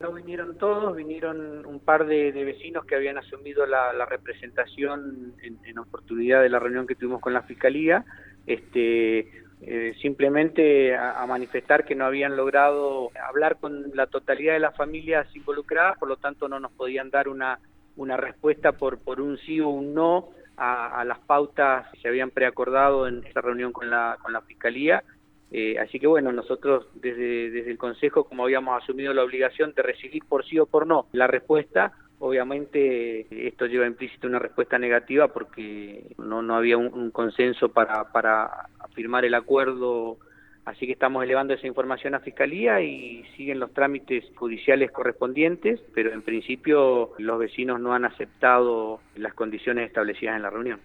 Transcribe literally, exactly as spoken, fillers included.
no vinieron todos, vinieron un par de, de vecinos que habían asumido la, la representación en, en oportunidad de la reunión que tuvimos con la Fiscalía, este, eh, simplemente a, a manifestar que no habían logrado hablar con la totalidad de las familias involucradas, por lo tanto no nos podían dar una, una respuesta por, por un sí o un no a, a las pautas que se habían preacordado en esta reunión con la, con la Fiscalía. Eh, así que bueno, nosotros desde, desde el Consejo, como habíamos asumido la obligación de recibir por sí o por no la respuesta, obviamente esto lleva implícito una respuesta negativa porque no, no había un, un consenso para, para firmar el acuerdo, así que estamos elevando esa información a Fiscalía y siguen los trámites judiciales correspondientes, pero en principio los vecinos no han aceptado las condiciones establecidas en la reunión.